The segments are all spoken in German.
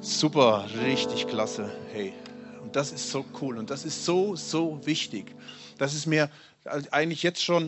Super, richtig klasse. Hey, und das ist so cool und das ist so, so wichtig. Das ist mir eigentlich jetzt schon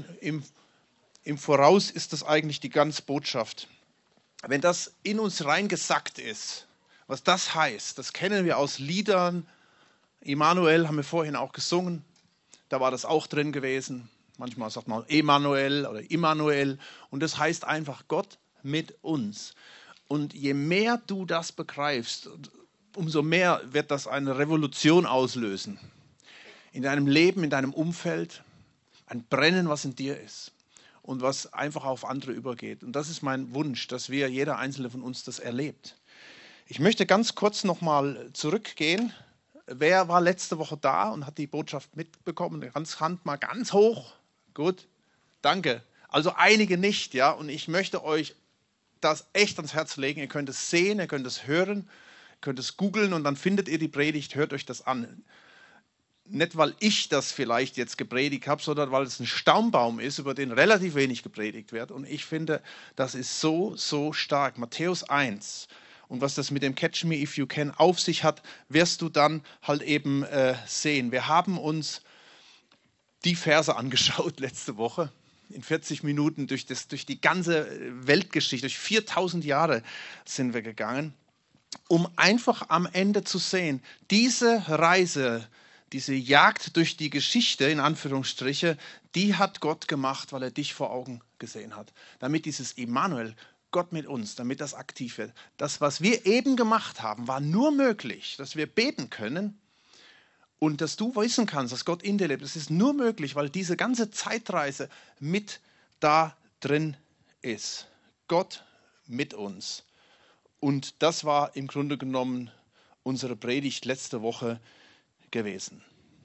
im Voraus ist das eigentlich die ganze Botschaft. Wenn das in uns reingesackt ist, was das heißt, das kennen wir aus Liedern. Immanuel haben wir vorhin auch gesungen, da war das auch drin gewesen. Manchmal sagt man Emanuel oder Immanuel und das heißt einfach Gott mit uns. Und je mehr du das begreifst, umso mehr wird das eine Revolution auslösen. In deinem Leben, in deinem Umfeld, ein Brennen, was in dir ist und was einfach auf andere übergeht. Und das ist mein Wunsch, dass jeder einzelne von uns das erlebt. Ich möchte ganz kurz nochmal zurückgehen. Wer war letzte Woche da und hat die Botschaft mitbekommen? Ganz Hand mal ganz hoch. Gut, danke. Also einige nicht, ja. Und ich möchte euch das echt ans Herz legen. Ihr könnt es sehen, ihr könnt es hören, ihr könnt es googeln und dann findet ihr die Predigt, hört euch das an. Nicht, weil ich das vielleicht jetzt gepredigt habe, sondern weil es ein Stammbaum ist, über den relativ wenig gepredigt wird. Und ich finde, das ist so, so stark. Matthäus 1. Und was das mit dem Catch Me If You Can auf sich hat, wirst du dann halt eben sehen. Wir haben uns die Verse angeschaut letzte Woche. In 40 Minuten durch die ganze Weltgeschichte, durch 4000 Jahre sind wir gegangen, um einfach am Ende zu sehen, diese Reise, diese Jagd durch die Geschichte, in Anführungsstriche, die hat Gott gemacht, weil er dich vor Augen gesehen hat. Damit dieses Immanuel, Gott mit uns, damit das aktiv wird. Das, was wir eben gemacht haben, war nur möglich, dass wir beten können und dass du wissen kannst, dass Gott in dir lebt. Das ist nur möglich, weil diese ganze Zeitreise mit da drin ist. Gott mit uns. Und das war im Grunde genommen unsere Predigt letzte Woche gewesen.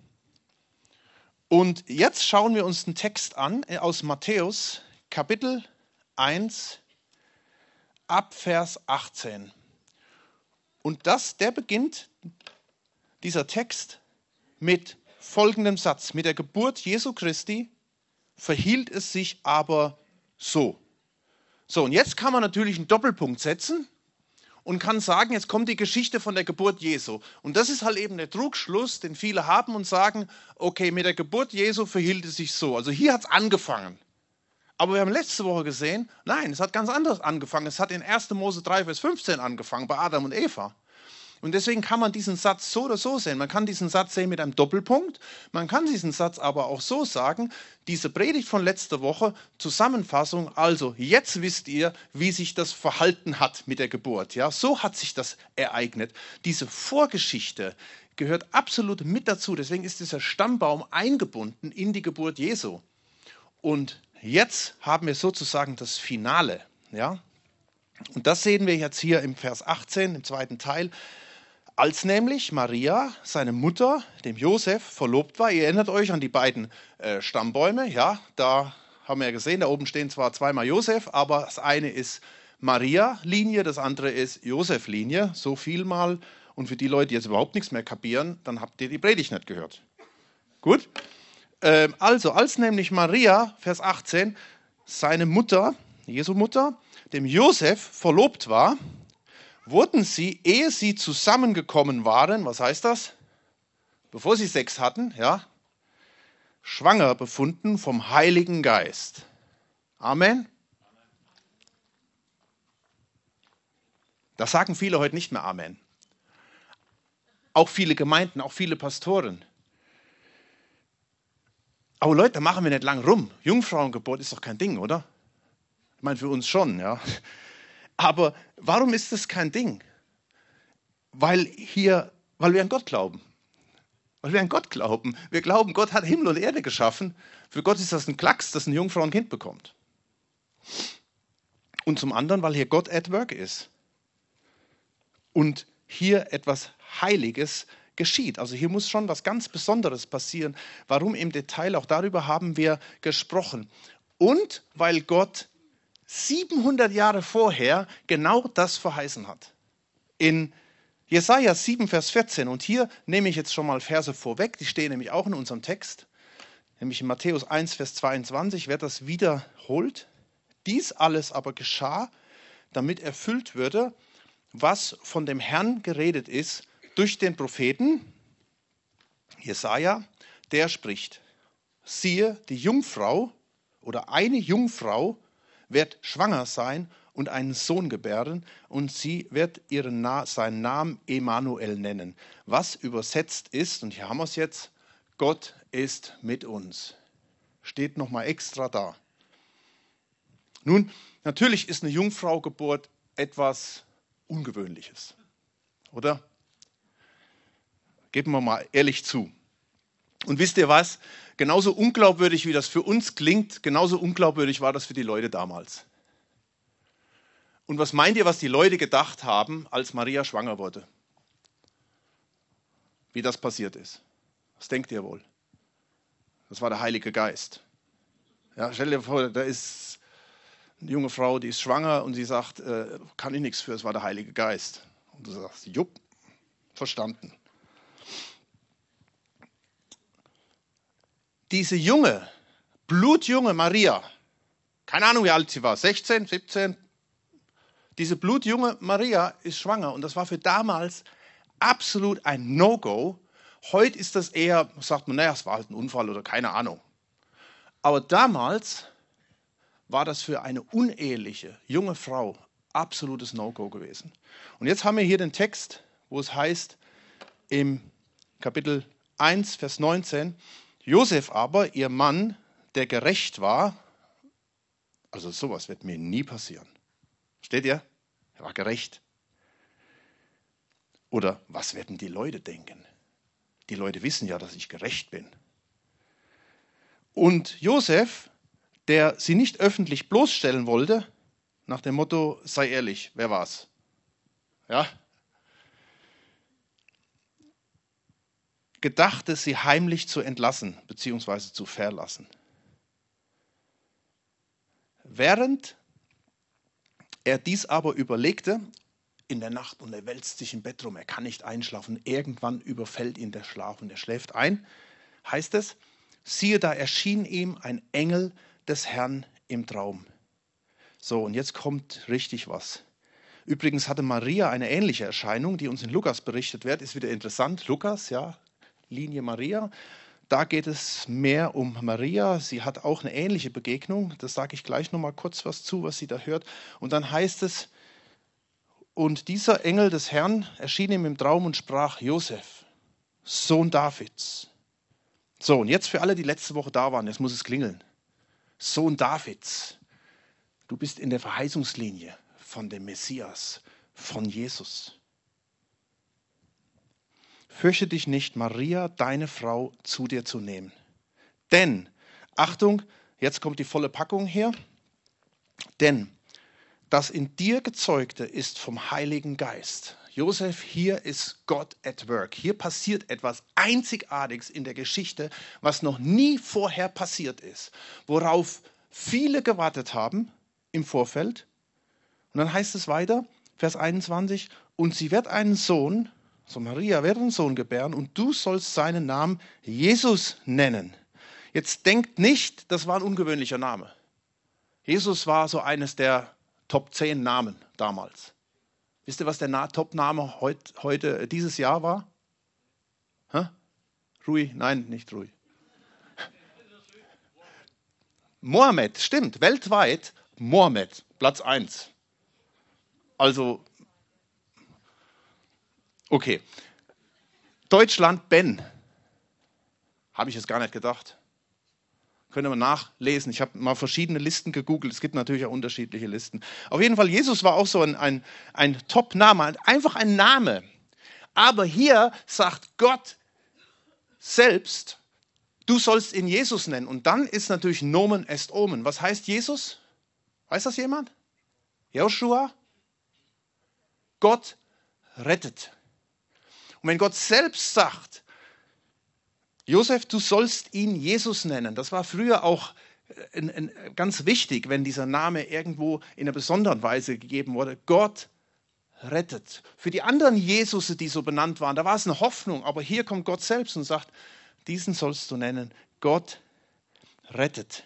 Und jetzt schauen wir uns den Text an aus Matthäus, Kapitel 1, ab Vers 18. Und der beginnt, dieser Text, mit folgendem Satz. Mit der Geburt Jesu Christi verhielt es sich aber so. So, und jetzt kann man natürlich einen Doppelpunkt setzen und kann sagen, jetzt kommt die Geschichte von der Geburt Jesu. Und das ist halt eben der Trugschluss, den viele haben und sagen, okay, mit der Geburt Jesu verhielt es sich so. Also hier hat es angefangen. Aber wir haben letzte Woche gesehen, nein, es hat ganz anders angefangen. Es hat in 1. Mose 3, Vers 15 angefangen, bei Adam und Eva. Und deswegen kann man diesen Satz so oder so sehen. Man kann diesen Satz sehen mit einem Doppelpunkt. Man kann diesen Satz aber auch so sagen, diese Predigt von letzter Woche, Zusammenfassung, also jetzt wisst ihr, wie sich das verhalten hat mit der Geburt. Ja, so hat sich das ereignet. Diese Vorgeschichte gehört absolut mit dazu. Deswegen ist dieser Stammbaum eingebunden in die Geburt Jesu. Und jetzt haben wir sozusagen das Finale. Ja? Und das sehen wir jetzt hier im Vers 18, im zweiten Teil. Als nämlich Maria, seine Mutter, dem Josef verlobt war, ihr erinnert euch an die beiden Stammbäume, ja, da haben wir ja gesehen, da oben stehen zwar zweimal Josef, aber das eine ist Maria-Linie, das andere ist Josef-Linie, so viel mal. Und für die Leute, die jetzt überhaupt nichts mehr kapieren, dann habt ihr die Predigt nicht gehört. Gut? Also, als nämlich Maria, Vers 18, seine Mutter, Jesu Mutter, dem Josef verlobt war, wurden sie, ehe sie zusammengekommen waren, was heißt das? Bevor sie Sex hatten, ja, schwanger befunden vom Heiligen Geist. Amen. Das sagen viele heute nicht mehr Amen. Auch viele Gemeinden, auch viele Pastoren. Aber Leute, da machen wir nicht lang rum. Jungfrauengeburt ist doch kein Ding, oder? Ich meine, für uns schon, ja. Aber warum ist das kein Ding? Weil wir an Gott glauben. Weil wir an Gott glauben. Wir glauben, Gott hat Himmel und Erde geschaffen. Für Gott ist das ein Klacks, dass eine Jungfrau ein Kind bekommt. Und zum anderen, weil hier Gott at work ist. Und hier etwas Heiliges geschieht. Also hier muss schon was ganz Besonderes passieren. Warum im Detail? Auch darüber haben wir gesprochen. Und weil Gott 700 Jahre vorher genau das verheißen hat. In Jesaja 7, Vers 14. Und hier nehme ich jetzt schon mal Verse vorweg, die stehen nämlich auch in unserem Text. Nämlich in Matthäus 1, Vers 22 wird das wiederholt. Dies alles aber geschah, damit erfüllt würde, was von dem Herrn geredet ist durch den Propheten Jesaja, der spricht: Siehe, die Jungfrau oder eine Jungfrau wird schwanger sein und einen Sohn gebären, und sie wird seinen Namen Emanuel nennen, was übersetzt ist, und hier haben wir es jetzt: Gott ist mit uns. Steht nochmal extra da. Nun, natürlich ist eine Jungfraugeburt etwas Ungewöhnliches, oder? Geben wir mal ehrlich zu. Und wisst ihr was? Genauso unglaubwürdig, wie das für uns klingt, genauso unglaubwürdig war das für die Leute damals. Und was meint ihr, was die Leute gedacht haben, als Maria schwanger wurde? Wie das passiert ist? Was denkt ihr wohl? Das war der Heilige Geist. Ja, stell dir vor, da ist eine junge Frau, die ist schwanger und sie sagt, kann ich nichts für, es war der Heilige Geist. Und du sagst, jupp, verstanden. Diese blutjunge Maria, keine Ahnung, wie alt sie war, 16, 17, diese blutjunge Maria ist schwanger und das war für damals absolut ein No-Go. Heute ist das eher, sagt man, naja, es war halt ein Unfall oder keine Ahnung. Aber damals war das für eine uneheliche junge Frau absolutes No-Go gewesen. Und jetzt haben wir hier den Text, wo es heißt, im Kapitel 1, Vers 19, Josef aber, ihr Mann, der gerecht war, also sowas wird mir nie passieren. Steht ihr? Er war gerecht. Oder was werden die Leute denken? Die Leute wissen ja, dass ich gerecht bin. Und Josef, der sie nicht öffentlich bloßstellen wollte, nach dem Motto, sei ehrlich, wer war's? Ja? Gedachte, sie heimlich zu entlassen bzw. zu verlassen. Während er dies aber überlegte, in der Nacht, und er wälzt sich im Bett rum, er kann nicht einschlafen, irgendwann überfällt ihn der Schlaf und er schläft ein, heißt es, siehe, da erschien ihm ein Engel des Herrn im Traum. So, und jetzt kommt richtig was. Übrigens hatte Maria eine ähnliche Erscheinung, die uns in Lukas berichtet wird, ist wieder interessant, Lukas, ja, Linie Maria. Da geht es mehr um Maria. Sie hat auch eine ähnliche Begegnung. Das sage ich gleich noch mal kurz was zu, was sie da hört. Und dann heißt es, und dieser Engel des Herrn erschien ihm im Traum und sprach, Josef, Sohn Davids. So, und jetzt für alle, die letzte Woche da waren, jetzt muss es klingeln. Sohn Davids, du bist in der Verheißungslinie von dem Messias, von Jesus. Fürchte dich nicht, Maria, deine Frau, zu dir zu nehmen. Denn, Achtung, jetzt kommt die volle Packung hier, denn das in dir Gezeugte ist vom Heiligen Geist. Josef, hier ist Gott at work. Hier passiert etwas Einzigartiges in der Geschichte, was noch nie vorher passiert ist, worauf viele gewartet haben im Vorfeld. Und dann heißt es weiter, Vers 21, und sie wird einen Sohn, so Maria wird einen Sohn gebären, und du sollst seinen Namen Jesus nennen. Jetzt denkt nicht, das war ein ungewöhnlicher Name. Jesus war so eines der Top 10 Namen damals. Wisst ihr, was der Top-Name heute dieses Jahr war? Hä? Rui? Nein, nicht Rui. Mohammed, stimmt, weltweit Mohammed, Platz 1. Also, okay. Deutschland, Ben. Habe ich jetzt gar nicht gedacht. Können wir nachlesen. Ich habe mal verschiedene Listen gegoogelt. Es gibt natürlich auch unterschiedliche Listen. Auf jeden Fall, Jesus war auch so ein Top-Name, einfach ein Name. Aber hier sagt Gott selbst, du sollst ihn Jesus nennen. Und dann ist natürlich Nomen est Omen. Was heißt Jesus? Weiß das jemand? Joshua? Gott rettet. Und wenn Gott selbst sagt, Josef, du sollst ihn Jesus nennen. Das war früher auch ganz wichtig, wenn dieser Name irgendwo in einer besonderen Weise gegeben wurde. Gott rettet. Für die anderen Jesusse, die so benannt waren, da war es eine Hoffnung. Aber hier kommt Gott selbst und sagt, diesen sollst du nennen. Gott rettet.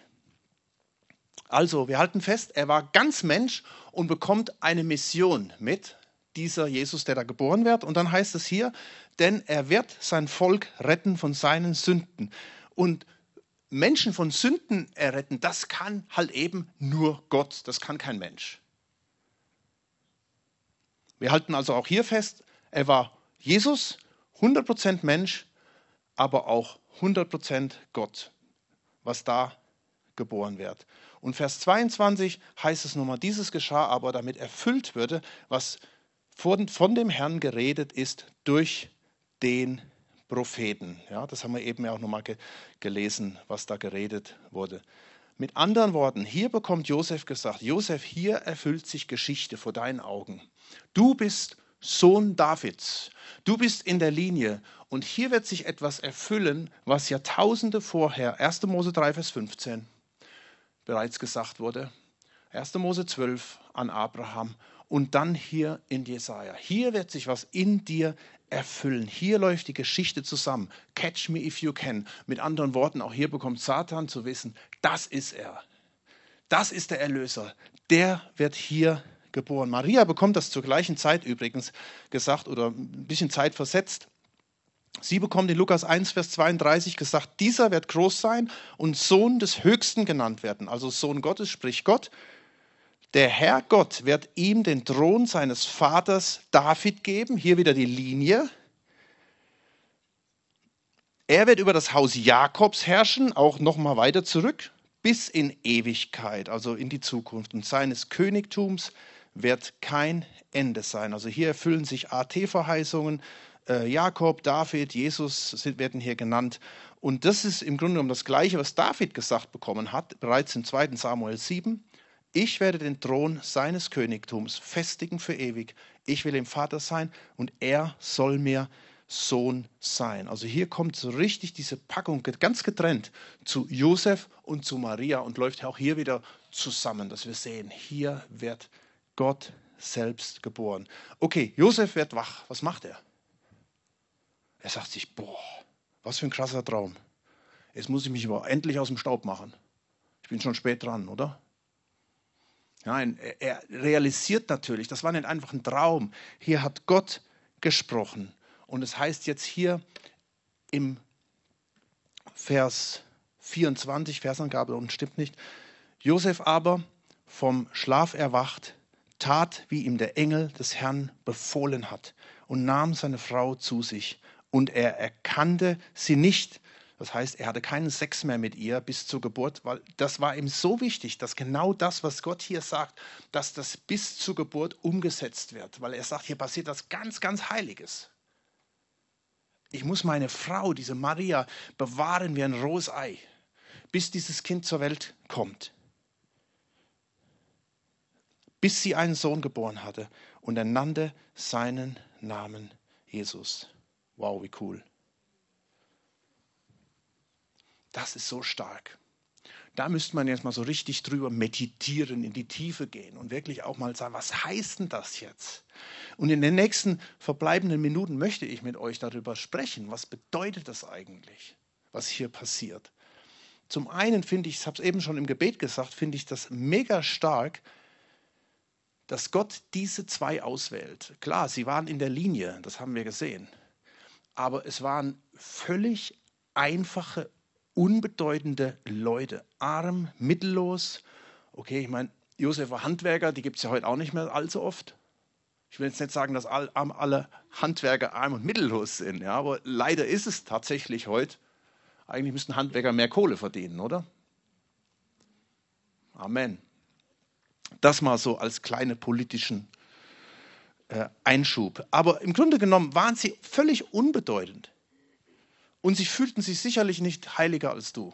Also, wir halten fest, er war ganz Mensch und bekommt eine Mission mit, dieser Jesus, der da geboren wird. Und dann heißt es hier, denn er wird sein Volk retten von seinen Sünden. Und Menschen von Sünden erretten, das kann halt eben nur Gott, das kann kein Mensch. Wir halten also auch hier fest, er war Jesus, 100% Mensch, aber auch 100% Gott, was da geboren wird. Und Vers 22 heißt es nochmal, dieses geschah aber, damit erfüllt würde, was von dem Herrn geredet ist durch den Propheten. Ja, das haben wir eben ja auch nochmal gelesen, was da geredet wurde. Mit anderen Worten, hier bekommt Josef gesagt, Josef, hier erfüllt sich Geschichte vor deinen Augen. Du bist Sohn Davids, du bist in der Linie und hier wird sich etwas erfüllen, was Jahrtausende vorher, 1. Mose 3, Vers 15, bereits gesagt wurde, 1. Mose 12 an Abraham und dann hier in Jesaja. Hier wird sich was in dir erfüllen. Hier läuft die Geschichte zusammen. Catch me if you can. Mit anderen Worten, auch hier bekommt Satan zu wissen, das ist er. Das ist der Erlöser. Der wird hier geboren. Maria bekommt das zur gleichen Zeit übrigens gesagt oder ein bisschen Zeit versetzt. Sie bekommt in Lukas 1, Vers 32 gesagt, dieser wird groß sein und Sohn des Höchsten genannt werden. Also Sohn Gottes, sprich Gott. Der Herr Gott wird ihm den Thron seines Vaters David geben. Hier wieder die Linie. Er wird über das Haus Jakobs herrschen, auch nochmal weiter zurück, bis in Ewigkeit, also in die Zukunft. Und seines Königtums wird kein Ende sein. Also hier erfüllen sich AT-Verheißungen. Jakob, David, Jesus werden hier genannt. Und das ist im Grunde genommen das Gleiche, was David gesagt bekommen hat, bereits im 2. Samuel 7. Ich werde den Thron seines Königtums festigen für ewig. Ich will ihm Vater sein und er soll mir Sohn sein. Also hier kommt so richtig diese Packung ganz getrennt zu Josef und zu Maria und läuft auch hier wieder zusammen, dass wir sehen, hier wird Gott selbst geboren. Okay, Josef wird wach. Was macht er? Er sagt sich, boah, was für ein krasser Traum. Jetzt muss ich mich aber endlich aus dem Staub machen. Ich bin schon spät dran, oder? Nein, er realisiert natürlich, das war nicht einfach ein Traum. Hier hat Gott gesprochen. Und es heißt jetzt hier im Vers 24, Versangabe und stimmt nicht, Josef aber vom Schlaf erwacht, tat, wie ihm der Engel des Herrn befohlen hat und nahm seine Frau zu sich. Und er erkannte sie nicht. Das heißt, er hatte keinen Sex mehr mit ihr bis zur Geburt, weil das war ihm so wichtig, dass genau das, was Gott hier sagt, dass das bis zur Geburt umgesetzt wird. Weil er sagt, hier passiert was ganz, ganz Heiliges. Ich muss meine Frau, diese Maria, bewahren wie ein rohes Ei, bis dieses Kind zur Welt kommt. Bis sie einen Sohn geboren hatte und er nannte seinen Namen Jesus. Wow, wie cool. Das ist so stark. Da müsste man jetzt mal so richtig drüber meditieren, in die Tiefe gehen und wirklich auch mal sagen, was heißt denn das jetzt? Und in den nächsten verbleibenden Minuten möchte ich mit euch darüber sprechen. Was bedeutet das eigentlich, was hier passiert? Zum einen finde ich, ich habe es eben schon im Gebet gesagt, finde ich das mega stark, dass Gott diese zwei auswählt. Klar, sie waren in der Linie, das haben wir gesehen. Aber es waren völlig einfache, unbedeutende Leute. Arm, mittellos. Okay, ich meine, Josef war Handwerker, die gibt es ja heute auch nicht mehr allzu oft. Ich will jetzt nicht sagen, dass alle Handwerker arm und mittellos sind, ja, aber leider ist es tatsächlich heute. Eigentlich müssten Handwerker mehr Kohle verdienen, oder? Amen. Das mal so als kleine politischen Einschub. Aber im Grunde genommen waren sie völlig unbedeutend. Und sie fühlten sich sicherlich nicht heiliger als du.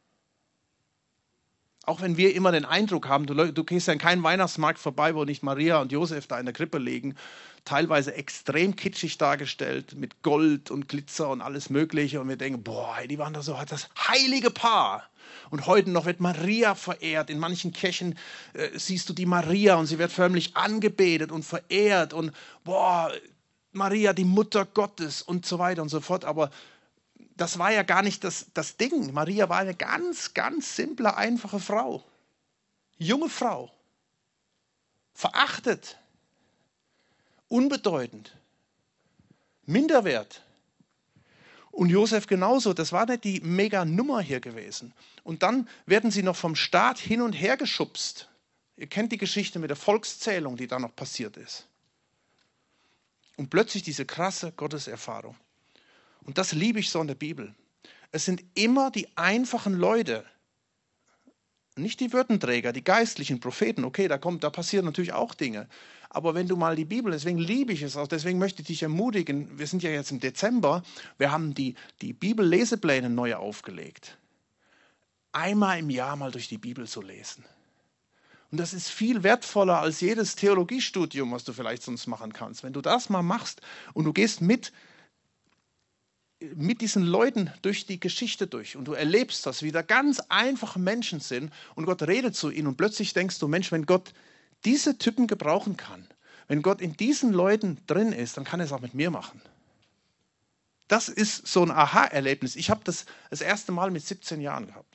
Auch wenn wir immer den Eindruck haben, du gehst ja in keinen Weihnachtsmarkt vorbei, wo nicht Maria und Josef da in der Krippe liegen, teilweise extrem kitschig dargestellt, mit Gold und Glitzer und alles Mögliche. Und wir denken, boah, die waren da so das heilige Paar. Und heute noch wird Maria verehrt. In manchen Kirchen siehst du die Maria und sie wird förmlich angebetet und verehrt. Und boah, Maria, die Mutter Gottes und so weiter und so fort. Aber das war ja gar nicht das Ding. Maria war eine ganz, ganz simple, einfache Frau. Junge Frau. Verachtet. unbedeutend, minderwert. Und Josef genauso, das war nicht die Mega-Nummer hier gewesen. Und dann werden sie noch vom Staat hin und her geschubst. Ihr kennt die Geschichte mit der Volkszählung, die da noch passiert ist. Und plötzlich diese krasse Gotteserfahrung. Und das liebe ich so in der Bibel. Es sind immer die einfachen Leute, nicht die Würdenträger, die geistlichen Propheten. Okay, da passieren natürlich auch Dinge. Aber wenn du mal die Bibel, deswegen liebe ich es auch, deswegen möchte ich dich ermutigen, wir sind ja jetzt im Dezember, wir haben die Bibellesepläne neu aufgelegt. Einmal im Jahr mal durch die Bibel zu lesen. Und das ist viel wertvoller als jedes Theologiestudium, was du vielleicht sonst machen kannst. Wenn du das mal machst und du gehst mit diesen Leuten durch die Geschichte durch und du erlebst das, wie da ganz einfache Menschen sind und Gott redet zu ihnen und plötzlich denkst du, Mensch, wenn Gott diese Typen gebrauchen kann, wenn Gott in diesen Leuten drin ist, dann kann er es auch mit mir machen. Das ist so ein Aha-Erlebnis. Ich habe das erste Mal mit 17 Jahren gehabt.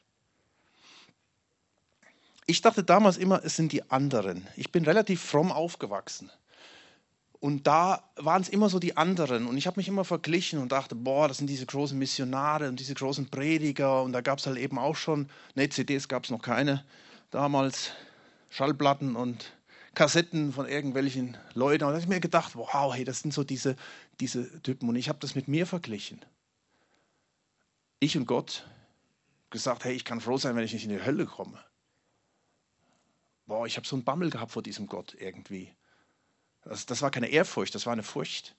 Ich dachte damals immer, es sind die anderen. Ich bin relativ fromm aufgewachsen. Und da waren es immer so die anderen. Und ich habe mich immer verglichen und dachte, boah, das sind diese großen Missionare und diese großen Prediger. Und da gab es halt eben auch schon, CDs gab es noch keine damals, Schallplatten und Kassetten von irgendwelchen Leuten. Und da habe ich mir gedacht, wow, hey, das sind so diese Typen. Und ich habe das mit mir verglichen. Ich und Gott gesagt, hey, ich kann froh sein, wenn ich nicht in die Hölle komme. Boah, ich habe so einen Bammel gehabt vor diesem Gott irgendwie. Das war keine Ehrfurcht, das war eine Furcht.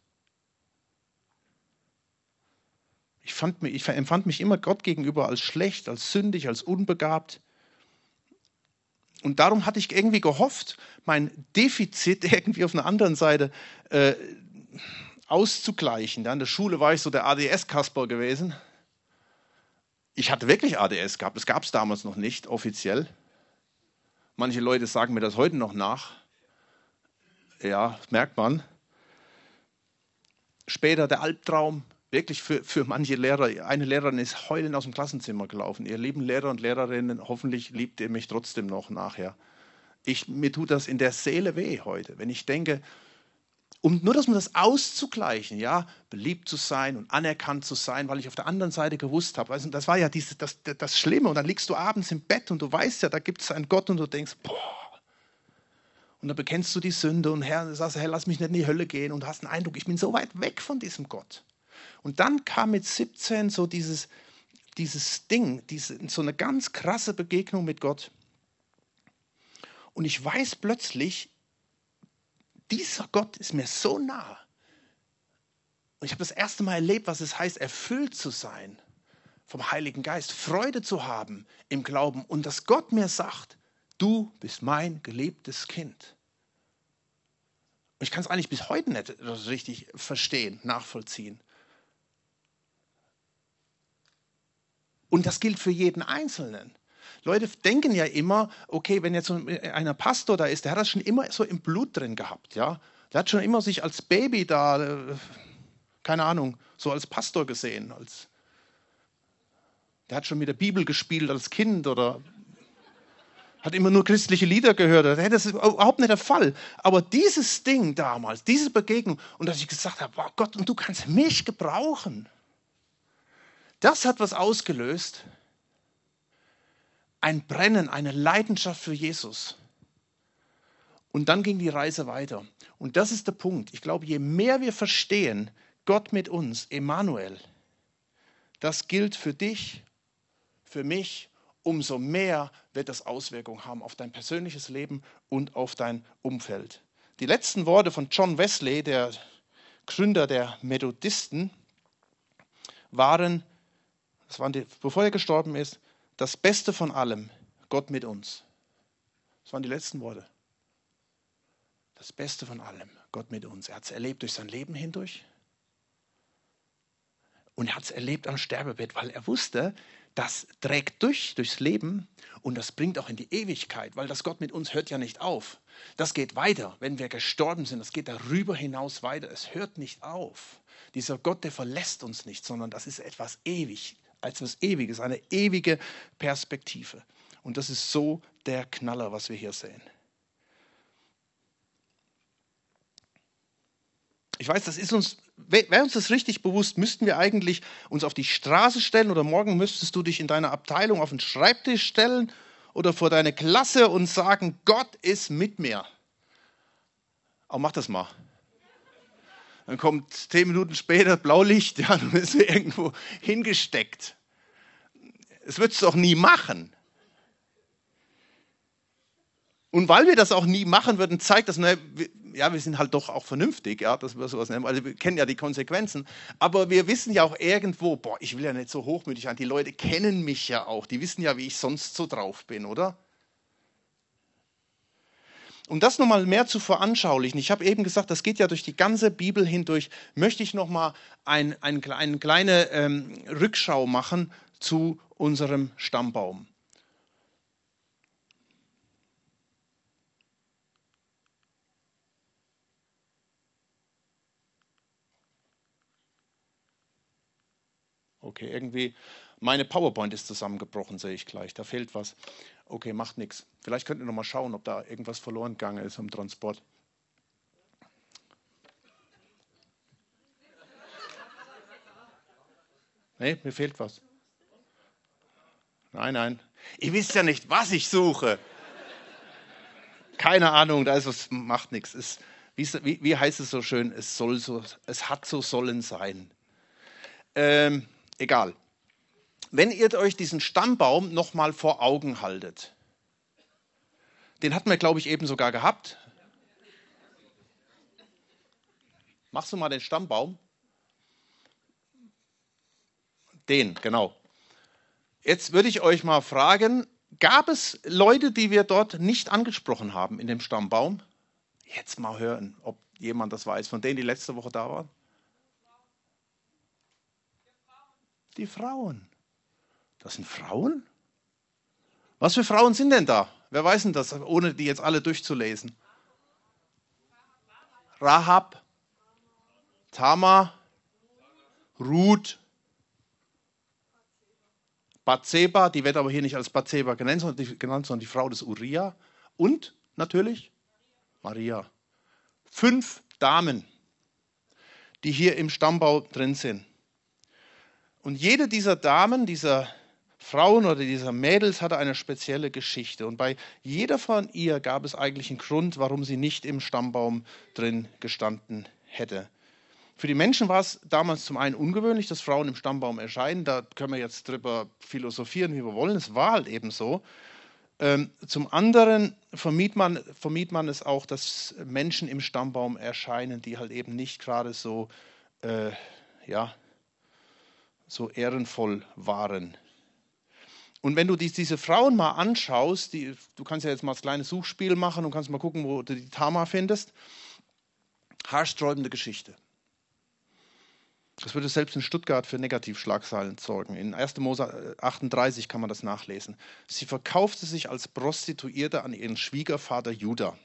Ich empfand mich immer Gott gegenüber als schlecht, als sündig, als unbegabt. Und darum hatte ich irgendwie gehofft, mein Defizit irgendwie auf einer anderen Seite auszugleichen. An der Schule war ich so der ADS-Kasper gewesen. Ich hatte wirklich ADS gehabt, das gab es damals noch nicht offiziell. Manche Leute sagen mir das heute noch nach. Ja, das merkt man. Später der Albtraum, wirklich für manche Lehrer. Eine Lehrerin ist heulend aus dem Klassenzimmer gelaufen. Ihr lieben Lehrer und Lehrerinnen, hoffentlich liebt ihr mich trotzdem noch nachher. Mir tut das in der Seele weh heute, wenn ich denke, nur das auszugleichen, ja, beliebt zu sein und anerkannt zu sein, weil ich auf der anderen Seite gewusst habe. Also das war ja das Schlimme. Und dann liegst du abends im Bett und du weißt ja, da gibt es einen Gott und du denkst, boah. Und dann bekennst du die Sünde und Herr, sagst, Herr, lass mich nicht in die Hölle gehen und hast den Eindruck, ich bin so weit weg von diesem Gott. Und dann kam mit 17 so dieses Ding, so eine ganz krasse Begegnung mit Gott. Und ich weiß plötzlich, dieser Gott ist mir so nah. Und ich habe das erste Mal erlebt, was es heißt, erfüllt zu sein vom Heiligen Geist, Freude zu haben im Glauben und dass Gott mir sagt, du bist mein geliebtes Kind. Und ich kann es eigentlich bis heute nicht richtig verstehen, nachvollziehen. Und das gilt für jeden Einzelnen. Leute denken ja immer, okay, wenn jetzt so einer Pastor da ist, der hat das schon immer so im Blut drin gehabt. Ja? Der hat schon immer sich als Baby da, keine Ahnung, so als Pastor gesehen. Der hat schon mit der Bibel gespielt als Kind oder hat immer nur christliche Lieder gehört. Das ist überhaupt nicht der Fall. Aber dieses Ding damals, diese Begegnung, und dass ich gesagt habe, wow, Gott, und du kannst mich gebrauchen, das hat was ausgelöst. Ein Brennen, eine Leidenschaft für Jesus. Und dann ging die Reise weiter. Und das ist der Punkt. Ich glaube, je mehr wir verstehen, Gott mit uns, Emmanuel, das gilt für dich, für mich, umso mehr wird das Auswirkungen haben auf dein persönliches Leben und auf dein Umfeld. Die letzten Worte von John Wesley, der Gründer der Methodisten, waren bevor er gestorben ist, das Beste von allem, Gott mit uns. Das waren die letzten Worte. Das Beste von allem, Gott mit uns. Er hat es erlebt durch sein Leben hindurch. Und er hat es erlebt am Sterbebett, weil er wusste, das trägt durchs Leben und das bringt auch in die Ewigkeit, weil das Gott mit uns hört ja nicht auf. Das geht weiter, wenn wir gestorben sind. Das geht darüber hinaus weiter. Es hört nicht auf. Dieser Gott, der verlässt uns nicht, sondern das ist etwas ewig, als etwas Ewiges, eine ewige Perspektive. Und das ist so der Knaller, was wir hier sehen. Ich weiß, das ist uns, wäre uns das richtig bewusst, müssten wir eigentlich uns auf die Straße stellen oder morgen müsstest du dich in deiner Abteilung auf den Schreibtisch stellen oder vor deine Klasse und sagen, Gott ist mit mir. Aber mach das mal. Dann kommt 10 Minuten später Blaulicht, ja, dann bist du irgendwo hingesteckt. Das würdest du auch nie machen. Und weil wir das auch nie machen würden, zeigt das, wir sind halt doch auch vernünftig, ja, dass wir sowas nehmen. Also wir kennen ja die Konsequenzen. Aber wir wissen ja auch irgendwo, ich will ja nicht so hochmütig sein. Die Leute kennen mich ja auch. Die wissen ja, wie ich sonst so drauf bin, oder? Um das nochmal mehr zu veranschaulichen, ich habe eben gesagt, das geht ja durch die ganze Bibel hindurch, möchte ich nochmal eine kleine Rückschau machen zu unserem Stammbaum. Okay, irgendwie, meine PowerPoint ist zusammengebrochen, sehe ich gleich, da fehlt was. Okay, macht nichts. Vielleicht könnt ihr noch mal schauen, ob da irgendwas verloren gegangen ist im Transport. Nee, mir fehlt was. Nein. Ihr wisst ja nicht, was ich suche. Keine Ahnung, da ist was, macht nichts. Wie heißt es so schön? Es hat so sollen sein. Egal. Wenn ihr euch diesen Stammbaum noch mal vor Augen haltet, den hatten wir, glaube ich, eben sogar gehabt. Machst du mal den Stammbaum? Den, genau. Jetzt würde ich euch mal fragen, gab es Leute, die wir dort nicht angesprochen haben in dem Stammbaum? Jetzt mal hören, ob jemand das weiß, von denen, die letzte Woche da waren. Die Frauen. Das sind Frauen? Was für Frauen sind denn da? Wer weiß denn das, ohne die jetzt alle durchzulesen? Rahab, Tamar, Ruth, Bathseba, die wird aber hier nicht als Bathseba genannt, sondern die Frau des Uriah. Und natürlich Maria. 5 Damen, die hier im Stammbau drin sind. Und jede dieser Damen, dieser Frauen oder dieser Mädels hatte eine spezielle Geschichte. Und bei jeder von ihr gab es eigentlich einen Grund, warum sie nicht im Stammbaum drin gestanden hätte. Für die Menschen war es damals zum einen ungewöhnlich, dass Frauen im Stammbaum erscheinen. Da können wir jetzt drüber philosophieren, wie wir wollen. Es war halt eben so. Zum anderen vermied man es auch, dass Menschen im Stammbaum erscheinen, die halt eben nicht gerade so, so ehrenvoll waren. Und wenn du diese Frauen mal anschaust, du kannst ja jetzt mal das kleine Suchspiel machen und kannst mal gucken, wo du die Tamar findest. Haarsträubende Geschichte. Das würde selbst in Stuttgart für Negativschlagzeilen sorgen. In 1. Mose 38 kann man das nachlesen. Sie verkaufte sich als Prostituierte an ihren Schwiegervater Juda.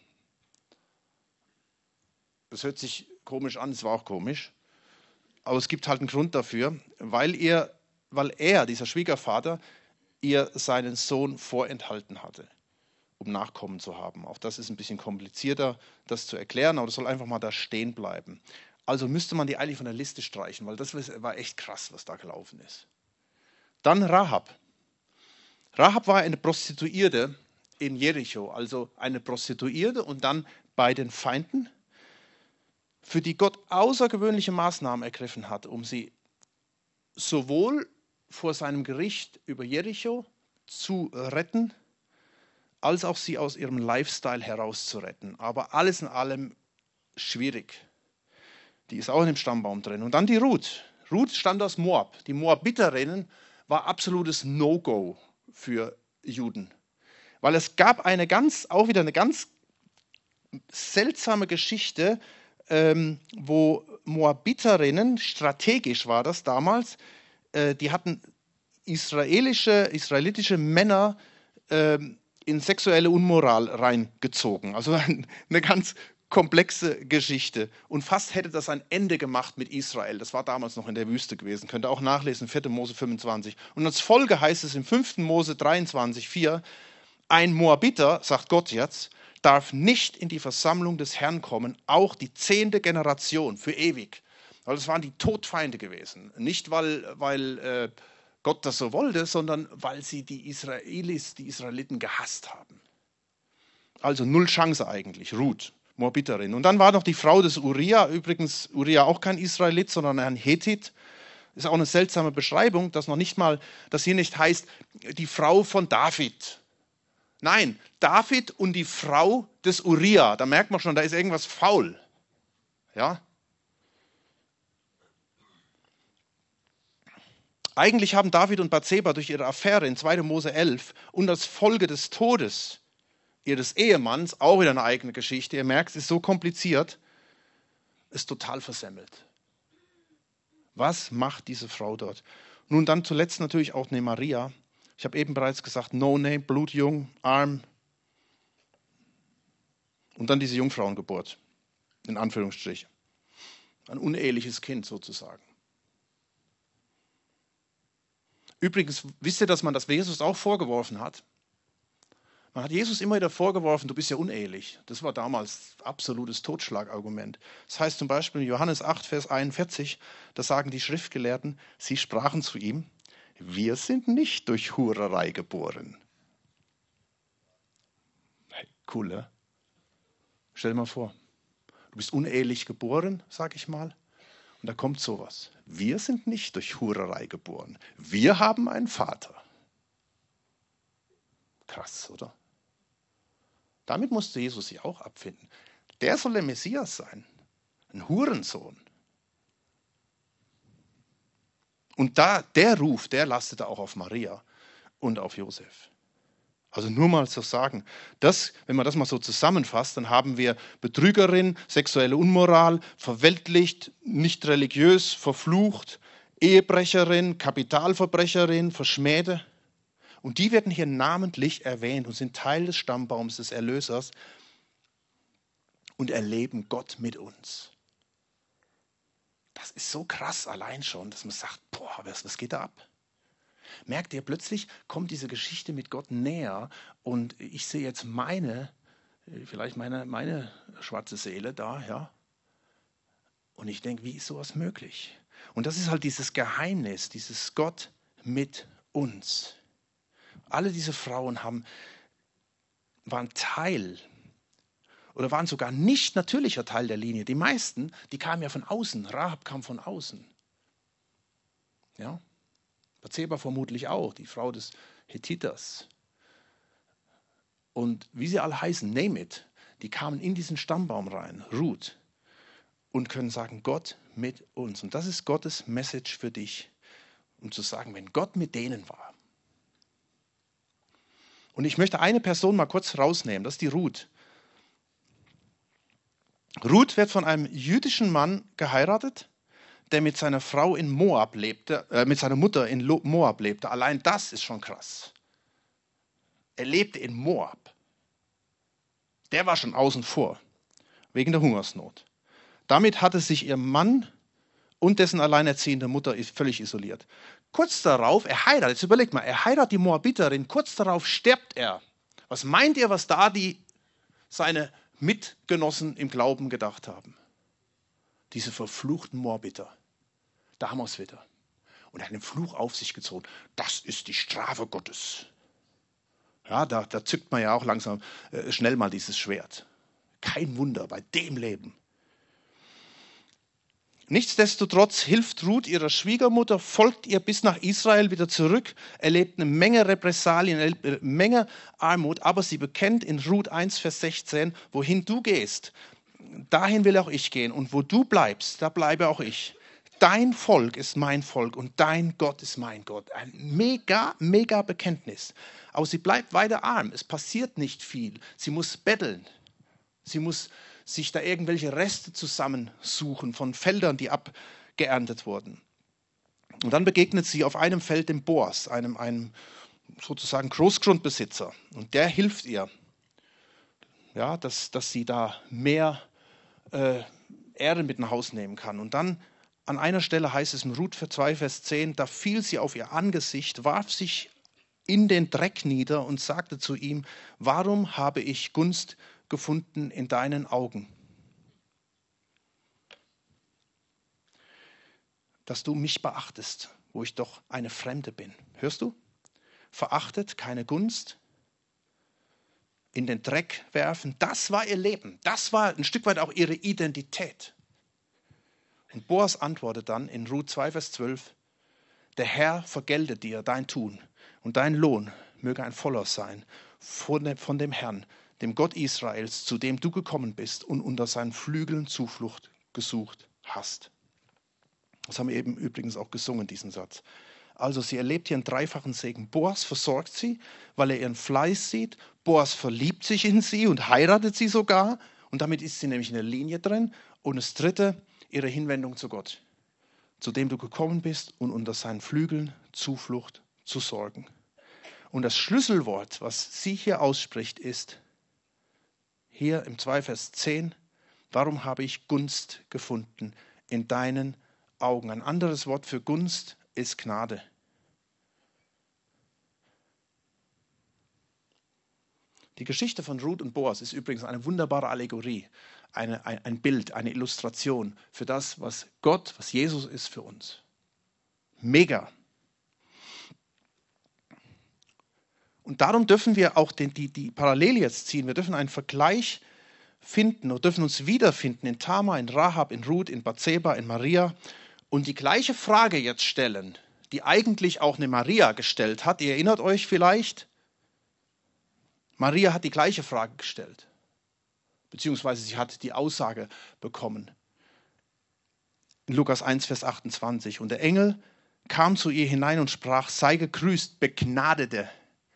Das hört sich komisch an, es war auch komisch. Aber es gibt halt einen Grund dafür, weil er, dieser Schwiegervater, ihr seinen Sohn vorenthalten hatte, um Nachkommen zu haben. Auch das ist ein bisschen komplizierter, das zu erklären, aber das soll einfach mal da stehen bleiben. Also müsste man die eigentlich von der Liste streichen, weil das war echt krass, was da gelaufen ist. Dann Rahab. Rahab war eine Prostituierte in Jericho, also eine Prostituierte und dann bei den Feinden, für die Gott außergewöhnliche Maßnahmen ergriffen hat, um sie sowohl vor seinem Gericht über Jericho zu retten, als auch sie aus ihrem Lifestyle herauszuretten. Aber alles in allem schwierig. Die ist auch in dem Stammbaum drin. Und dann die Ruth. Ruth stammt aus Moab. Die Moabiterinnen war absolutes No-Go für Juden. Weil es gab auch wieder eine ganz seltsame Geschichte, wo Moabiterinnen, strategisch war das damals, die hatten israelitische Männer in sexuelle Unmoral reingezogen. Also eine ganz komplexe Geschichte. Und fast hätte das ein Ende gemacht mit Israel. Das war damals noch in der Wüste gewesen. Könnt ihr auch nachlesen, 4. Mose 25. Und als Folge heißt es im 5. Mose 23, 4, ein Moabiter, sagt Gott jetzt, darf nicht in die Versammlung des Herrn kommen, auch die 10. Generation für ewig. Weil es waren die Todfeinde gewesen. Nicht, weil Gott das so wollte, sondern weil sie die Israeliten gehasst haben. Also null Chance eigentlich, Ruth, Moabiterin. Und dann war noch die Frau des Uria, übrigens Uria auch kein Israelit, sondern ein Hethit. Ist auch eine seltsame Beschreibung, dass hier nicht heißt, die Frau von David. Nein, David und die Frau des Uria. Da merkt man schon, da ist irgendwas faul. Ja? Eigentlich haben David und Bathseba durch ihre Affäre in 2. Mose 11 und als Folge des Todes ihres Ehemanns, auch wieder eine eigene Geschichte, ihr merkt, es ist so kompliziert, es total versemmelt. Was macht diese Frau dort? Nun dann zuletzt natürlich auch eine Maria. Ich habe eben bereits gesagt, no name, blutjung, arm. Und dann diese Jungfrauengeburt, in Anführungsstrichen. Ein uneheliches Kind sozusagen. Übrigens, wisst ihr, dass man das Jesus auch vorgeworfen hat? Man hat Jesus immer wieder vorgeworfen, du bist ja unehelich. Das war damals absolutes Totschlagargument. Das heißt zum Beispiel in Johannes 8, Vers 41, da sagen die Schriftgelehrten, sie sprachen zu ihm, wir sind nicht durch Hurerei geboren. Hey, cool, ne? Stell dir mal vor, du bist unehelich geboren, sag ich mal, und da kommt sowas. Wir sind nicht durch Hurerei geboren. Wir haben einen Vater. Krass, oder? Damit musste Jesus sich auch abfinden. Der soll der Messias sein. Ein Hurensohn. Und der Ruf, der lastete auch auf Maria und auf Josef. Also nur mal zu sagen, wenn man das mal so zusammenfasst, dann haben wir Betrügerin, sexuelle Unmoral, verweltlicht, nicht religiös, verflucht, Ehebrecherin, Kapitalverbrecherin, Verschmähte. Und die werden hier namentlich erwähnt und sind Teil des Stammbaums des Erlösers und erleben Gott mit uns. Das ist so krass allein schon, dass man sagt, boah, was geht da ab? Merkt ihr, plötzlich kommt diese Geschichte mit Gott näher und ich sehe jetzt vielleicht meine schwarze Seele da, ja. Und ich denke, wie ist sowas möglich? Und das ist halt dieses Geheimnis, dieses Gott mit uns. Alle diese Frauen waren Teil oder waren sogar nicht natürlicher Teil der Linie. Die meisten, die kamen ja von außen. Rahab kam von außen. Ja? Bathseba vermutlich auch, die Frau des Hethiters. Und wie sie alle heißen, name it, die kamen in diesen Stammbaum rein, Ruth, und können sagen, Gott mit uns. Und das ist Gottes Message für dich, um zu sagen, wenn Gott mit denen war. Und ich möchte eine Person mal kurz rausnehmen, das ist die Ruth. Ruth wird von einem jüdischen Mann geheiratet, der mit seiner Frau in Moab lebte, mit seiner Mutter in Moab lebte. Allein das ist schon krass. Er lebte in Moab. Der war schon außen vor, wegen der Hungersnot. Damit hatte sich ihr Mann und dessen alleinerziehende Mutter völlig isoliert. Kurz darauf, er heiratet, jetzt überlegt mal, er heiratet die Moabiterin, kurz darauf stirbt er. Was meint ihr, was da seine Mitgenossen im Glauben gedacht haben? Diese verfluchten Moabiter. Da haben wir es wieder. Und er hat den Fluch auf sich gezogen. Das ist die Strafe Gottes. Ja, da zückt man ja auch langsam schnell mal dieses Schwert. Kein Wunder bei dem Leben. Nichtsdestotrotz hilft Ruth ihrer Schwiegermutter, folgt ihr bis nach Israel wieder zurück, erlebt eine Menge Repressalien, erlebt eine Menge Armut, aber sie bekennt in Ruth 1, Vers 16, wohin du gehst, dahin will auch ich gehen und wo du bleibst, da bleibe auch ich. Dein Volk ist mein Volk und dein Gott ist mein Gott. Ein mega, mega Bekenntnis. Aber sie bleibt weiter arm, es passiert nicht viel. Sie muss betteln, sie muss sich da irgendwelche Reste zusammensuchen von Feldern, die abgeerntet wurden. Und dann begegnet sie auf einem Feld dem Boas, einem sozusagen Großgrundbesitzer. Und der hilft ihr, ja, dass sie da mehr Erde mit nach Hause nehmen kann. Und dann an einer Stelle heißt es in Ruth 2, Vers 10, da fiel sie auf ihr Angesicht, warf sich in den Dreck nieder und sagte zu ihm, warum habe ich Gunst gefunden in deinen Augen. Dass du mich beachtest, wo ich doch eine Fremde bin. Hörst du? Verachtet, keine Gunst, in den Dreck werfen. Das war ihr Leben. Das war ein Stück weit auch ihre Identität. Und Boas antwortet dann in Ruth 2, Vers 12, der Herr vergelte dir dein Tun und dein Lohn möge ein voller sein von dem Herrn, dem Gott Israels, zu dem du gekommen bist und unter seinen Flügeln Zuflucht gesucht hast. Das haben wir eben übrigens auch gesungen, diesen Satz. Also sie erlebt hier einen dreifachen Segen. Boas versorgt sie, weil er ihren Fleiß sieht. Boas verliebt sich in sie und heiratet sie sogar. Und damit ist sie nämlich in der Linie drin. Und das dritte, ihre Hinwendung zu Gott, zu dem du gekommen bist und unter seinen Flügeln Zuflucht zu sorgen. Und das Schlüsselwort, was sie hier ausspricht, ist hier im 2 Vers 10, darum habe ich Gunst gefunden in deinen Augen. Ein anderes Wort für Gunst ist Gnade. Die Geschichte von Ruth und Boas ist übrigens eine wunderbare Allegorie, ein Bild, eine Illustration für das, was Gott, was Jesus ist für uns. Mega. Und darum dürfen wir auch die Parallele jetzt ziehen. Wir dürfen einen Vergleich finden und dürfen uns wiederfinden in Tamar, in Rahab, in Ruth, in Bathseba, in Maria und die gleiche Frage jetzt stellen, die eigentlich auch eine Maria gestellt hat. Ihr erinnert euch vielleicht, Maria hat die gleiche Frage gestellt, beziehungsweise sie hat die Aussage bekommen. In Lukas 1, Vers 28. Und der Engel kam zu ihr hinein und sprach, sei gegrüßt, Begnadete.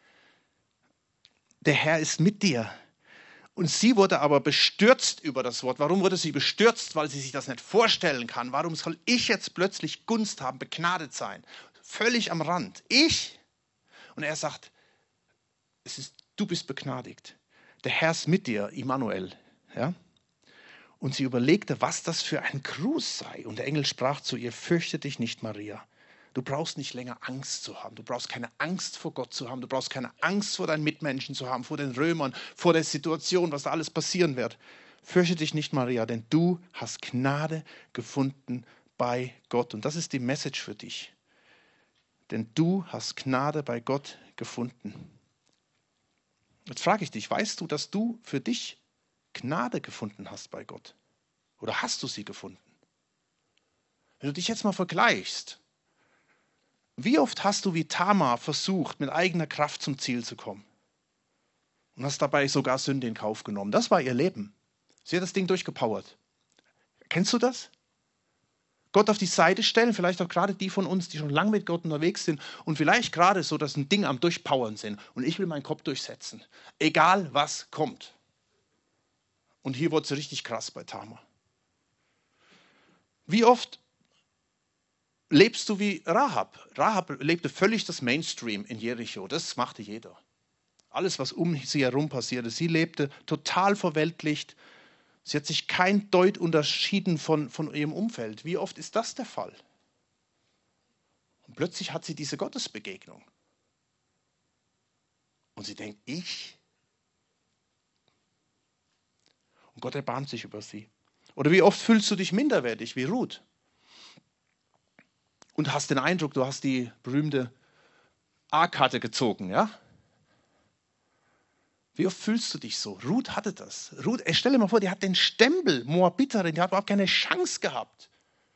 Der Herr ist mit dir. Und sie wurde aber bestürzt über das Wort. Warum wurde sie bestürzt? Weil sie sich das nicht vorstellen kann. Warum soll ich jetzt plötzlich Gunst haben, begnadet sein? Völlig am Rand. Ich? Und er sagt, du bist begnadigt. Der Herr ist mit dir, Immanuel. Ja? Und sie überlegte, was das für ein Gruß sei. Und der Engel sprach zu ihr, fürchte dich nicht, Maria. Du brauchst nicht länger Angst zu haben. Du brauchst keine Angst vor Gott zu haben. Du brauchst keine Angst vor deinen Mitmenschen zu haben, vor den Römern, vor der Situation, was da alles passieren wird. Fürchte dich nicht, Maria, denn du hast Gnade gefunden bei Gott. Und das ist die Message für dich. Denn du hast Gnade bei Gott gefunden. Jetzt frage ich dich, weißt du, dass du für dich Gnade gefunden hast bei Gott? Oder hast du sie gefunden? Wenn du dich jetzt mal vergleichst, wie oft hast du wie Tamar versucht, mit eigener Kraft zum Ziel zu kommen? Und hast dabei sogar Sünde in Kauf genommen. Das war ihr Leben. Sie hat das Ding durchgepowert. Kennst du das? Gott auf die Seite stellen, vielleicht auch gerade die von uns, die schon lange mit Gott unterwegs sind und vielleicht gerade so, dass ein Ding am Durchpowern sind. Und ich will meinen Kopf durchsetzen. Egal was kommt. Und hier wurde es richtig krass bei Tamar. Wie oft lebst du wie Rahab? Rahab lebte völlig das Mainstream in Jericho. Das machte jeder. Alles, was um sie herum passierte. Sie lebte total verweltlicht. Sie hat sich kein Deut unterschieden von ihrem Umfeld. Wie oft ist das der Fall? Und plötzlich hat sie diese Gottesbegegnung. Und sie denkt, ich? Und Gott erbarmt sich über sie. Oder wie oft fühlst du dich minderwertig wie Ruth? Und hast den Eindruck, du hast die berühmte A-Karte gezogen, ja? Wie oft fühlst du dich so? Ruth hatte das. Ruth, stell dir mal vor, die hat den Stempel Moabiterin, die hat überhaupt keine Chance gehabt.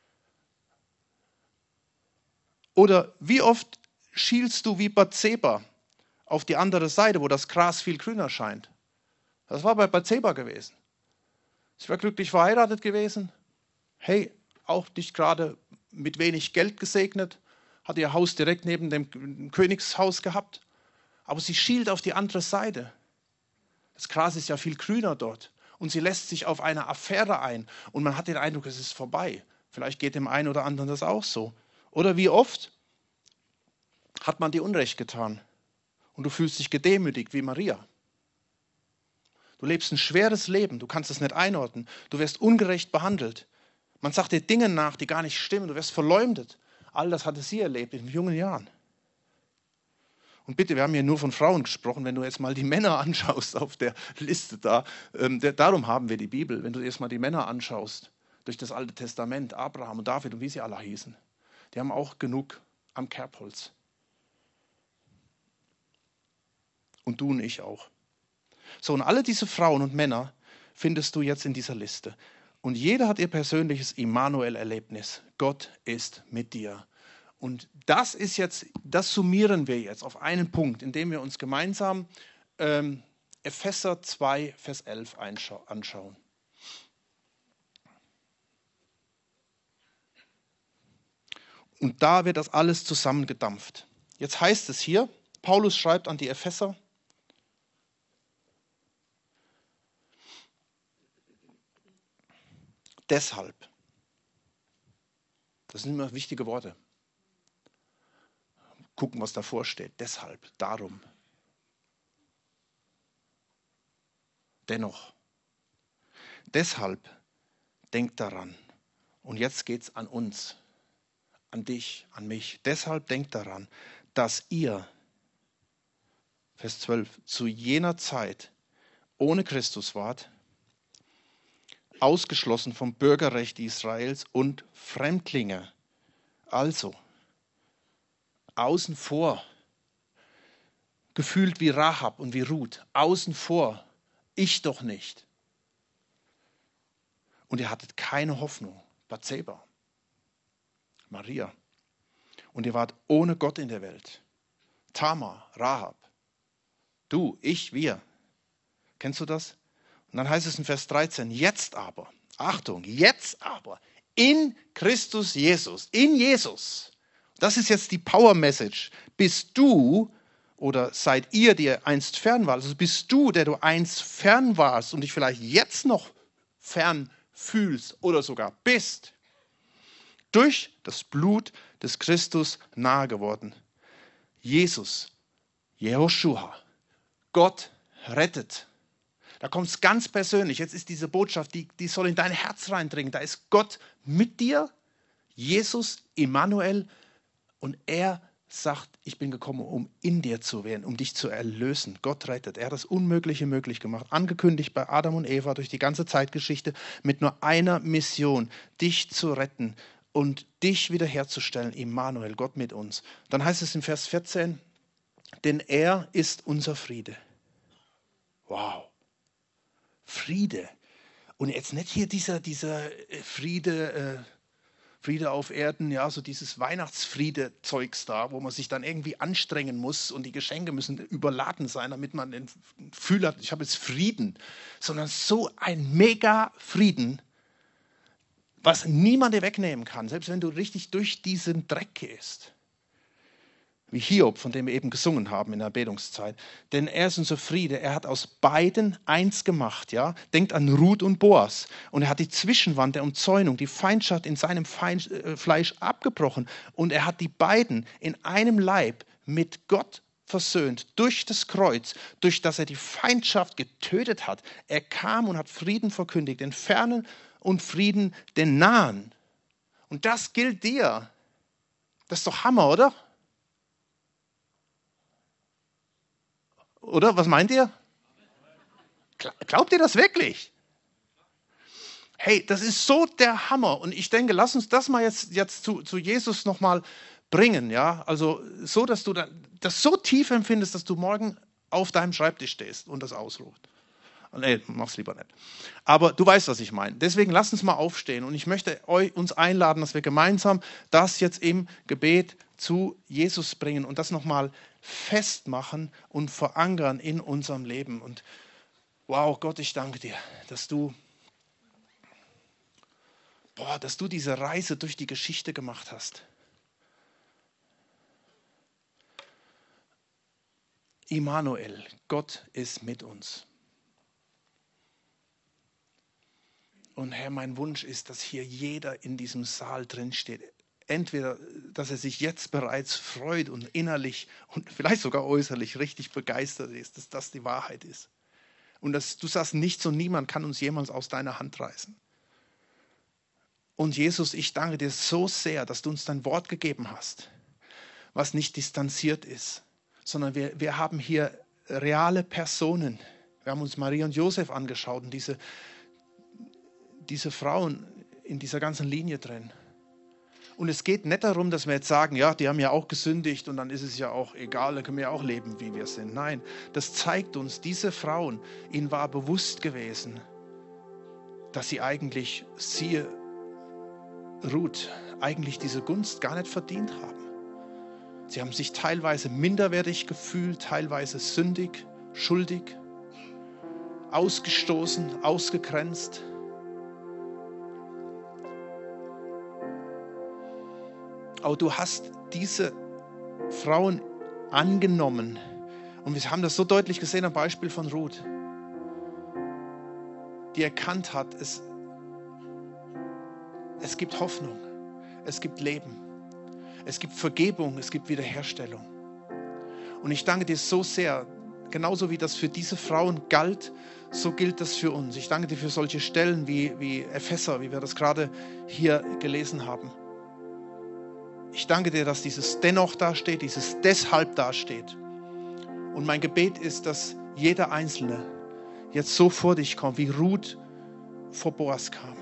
Oder wie oft schielst du wie Bathseba auf die andere Seite, wo das Gras viel grüner scheint? Das war bei Bathseba gewesen. Sie war glücklich verheiratet gewesen. Hey, auch nicht gerade mit wenig Geld gesegnet, hat ihr Haus direkt neben dem Königshaus gehabt. Aber sie schielt auf die andere Seite. Das Gras ist ja viel grüner dort. Und sie lässt sich auf eine Affäre ein. Und man hat den Eindruck, es ist vorbei. Vielleicht geht dem einen oder anderen das auch so. Oder wie oft hat man dir Unrecht getan? Und du fühlst dich gedemütigt wie Maria. Du lebst ein schweres Leben. Du kannst es nicht einordnen. Du wirst ungerecht behandelt. Man sagt dir Dinge nach, die gar nicht stimmen. Du wirst verleumdet. All das hatte sie erlebt in jungen Jahren. Und bitte, wir haben hier nur von Frauen gesprochen, wenn du jetzt mal die Männer anschaust auf der Liste da, darum haben wir die Bibel, wenn du erst mal die Männer anschaust, durch das Alte Testament, Abraham und David und wie sie alle hießen, die haben auch genug am Kerbholz. Und du und ich auch. So, und alle diese Frauen und Männer findest du jetzt in dieser Liste. Und jeder hat ihr persönliches Immanuel-Erlebnis. Gott ist mit dir. Und das ist jetzt, das summieren wir jetzt auf einen Punkt, indem wir uns gemeinsam Epheser 2, Vers 11 anschauen. Und da wird das alles zusammengedampft. Jetzt heißt es hier, Paulus schreibt an die Epheser, deshalb, das sind immer wichtige Worte. Gucken, was davor steht. Deshalb, darum. Dennoch. Deshalb denkt daran. Und jetzt geht es an uns, an dich, an mich. Deshalb denkt daran, dass ihr, Vers 12, zu jener Zeit ohne Christus wart, ausgeschlossen vom Bürgerrecht Israels und Fremdlinge. Also, außen vor, gefühlt wie Rahab und wie Ruth, außen vor, ich doch nicht. Und ihr hattet keine Hoffnung, Bathseba, Maria. Und ihr wart ohne Gott in der Welt. Tamar, Rahab, du, ich, wir. Kennst du das? Und dann heißt es in Vers 13, jetzt aber, Achtung, jetzt aber, in Christus Jesus, in Jesus. Das ist jetzt die Power Message. Bist du oder seid ihr, die ihr einst fern wart, also bist du, der du einst fern warst und dich vielleicht jetzt noch fern fühlst oder sogar bist, durch das Blut des Christus nahe geworden. Jesus, Jehoshua, Gott rettet. Da kommt es ganz persönlich. Jetzt ist diese Botschaft, die soll in dein Herz reindringen. Da ist Gott mit dir, Jesus, Immanuel, und er sagt, ich bin gekommen, um in dir zu werden, um dich zu erlösen. Gott rettet. Er hat das Unmögliche möglich gemacht. Angekündigt bei Adam und Eva durch die ganze Zeitgeschichte mit nur einer Mission, dich zu retten und dich wiederherzustellen. Immanuel, Gott mit uns. Dann heißt es in Vers 14, denn er ist unser Friede. Wow. Friede. Und jetzt nicht hier dieser Friede auf Erden, ja, so dieses Weihnachtsfriede-Zeugs da, wo man sich dann irgendwie anstrengen muss und die Geschenke müssen überladen sein, damit man den Gefühl hat, ich habe jetzt Frieden. Sondern so ein Mega-Frieden, was niemand dir wegnehmen kann, selbst wenn du richtig durch diesen Dreck gehst. Wie Hiob, von dem wir eben gesungen haben in der Betungszeit. Denn er ist unser Friede. Er hat aus beiden eins gemacht. Ja? Denkt an Ruth und Boas. Und er hat die Zwischenwand der Umzäunung, die Feindschaft in seinem Fleisch abgebrochen. Und er hat die beiden in einem Leib mit Gott versöhnt. Durch das Kreuz, durch das er die Feindschaft getötet hat. Er kam und hat Frieden verkündigt. Den Fernen und Frieden den Nahen. Und das gilt dir. Das ist doch Hammer, oder? Oder? Was meint ihr? Glaubt ihr das wirklich? Hey, das ist so der Hammer. Und ich denke, lass uns das mal jetzt zu Jesus nochmal bringen. Ja? Also so, dass du das so tief empfindest, dass du morgen auf deinem Schreibtisch stehst und das ausruft. Nee, mach's lieber nicht. Aber du weißt, was ich meine. Deswegen lass uns mal aufstehen. Und ich möchte uns einladen, dass wir gemeinsam das jetzt im Gebet zu Jesus bringen und das nochmal festmachen und verankern in unserem Leben. Und wow, Gott, ich danke dir, dass du diese Reise durch die Geschichte gemacht hast. Immanuel, Gott ist mit uns. Und Herr, mein Wunsch ist, dass hier jeder in diesem Saal drin steht. Entweder, dass er sich jetzt bereits freut und innerlich und vielleicht sogar äußerlich richtig begeistert ist, dass das die Wahrheit ist. Und dass du sagst, nichts und niemand kann uns jemals aus deiner Hand reißen. Und Jesus, ich danke dir so sehr, dass du uns dein Wort gegeben hast, was nicht distanziert ist, sondern wir haben hier reale Personen. Wir haben uns Maria und Josef angeschaut und diese Frauen in dieser ganzen Linie drin. Und es geht nicht darum, dass wir jetzt sagen, ja, die haben ja auch gesündigt und dann ist es ja auch egal, dann können wir ja auch leben, wie wir sind. Nein, das zeigt uns, diese Frauen, ihnen war bewusst gewesen, dass sie eigentlich, siehe Ruth, eigentlich diese Gunst gar nicht verdient haben. Sie haben sich teilweise minderwertig gefühlt, teilweise sündig, schuldig, ausgestoßen, ausgegrenzt. Aber du hast diese Frauen angenommen. Und wir haben das so deutlich gesehen am Beispiel von Ruth, die erkannt hat, es gibt Hoffnung, es gibt Leben, es gibt Vergebung, es gibt Wiederherstellung. Und ich danke dir so sehr, genauso wie das für diese Frauen galt, so gilt das für uns. Ich danke dir für solche Stellen wie Epheser, wie wir das gerade hier gelesen haben. Ich danke dir, dass dieses dennoch dasteht, dieses deshalb dasteht. Und mein Gebet ist, dass jeder Einzelne jetzt so vor dich kommt, wie Ruth vor Boas kam.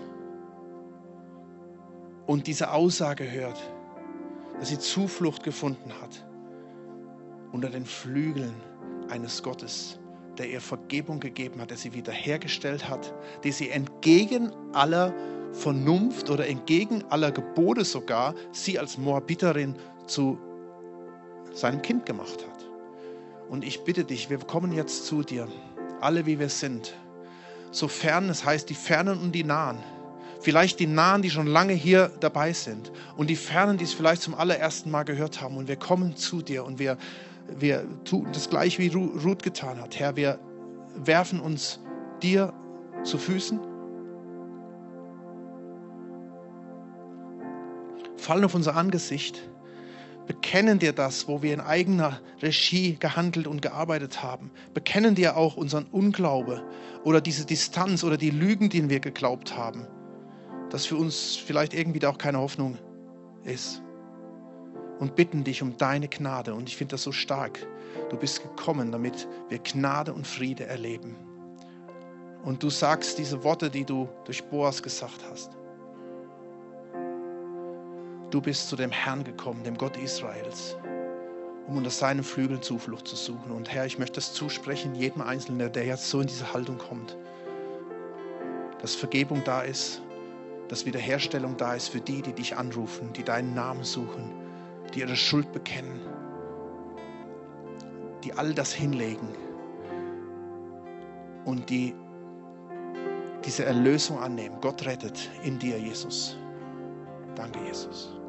Und diese Aussage hört, dass sie Zuflucht gefunden hat unter den Flügeln eines Gottes, der ihr Vergebung gegeben hat, der sie wiederhergestellt hat, der sie entgegen aller Vernunft oder entgegen aller Gebote sogar sie als Moabiterin zu seinem Kind gemacht hat. Und ich bitte dich, wir kommen jetzt zu dir, alle wie wir sind, sofern es heißt, die Fernen und die Nahen, vielleicht die Nahen, die schon lange hier dabei sind und die Fernen, die es vielleicht zum allerersten Mal gehört haben, und wir kommen zu dir und wir tun das gleich, wie Ruth getan hat. Herr, wir werfen uns dir zu Füßen, fallen auf unser Angesicht, bekennen dir das, wo wir in eigener Regie gehandelt und gearbeitet haben. Bekennen dir auch unseren Unglaube oder diese Distanz oder die Lügen, denen wir geglaubt haben, dass für uns vielleicht irgendwie da auch keine Hoffnung ist. Und bitten dich um deine Gnade. Und ich finde das so stark. Du bist gekommen, damit wir Gnade und Friede erleben. Und du sagst diese Worte, die du durch Boas gesagt hast. Du bist zu dem Herrn gekommen, dem Gott Israels, um unter seinen Flügeln Zuflucht zu suchen. Und Herr, ich möchte das zusprechen, jedem Einzelnen, der jetzt so in diese Haltung kommt, dass Vergebung da ist, dass Wiederherstellung da ist für die, die dich anrufen, die deinen Namen suchen, die ihre Schuld bekennen, die all das hinlegen und die diese Erlösung annehmen. Gott rettet in dir, Jesus. Danke, Jesus.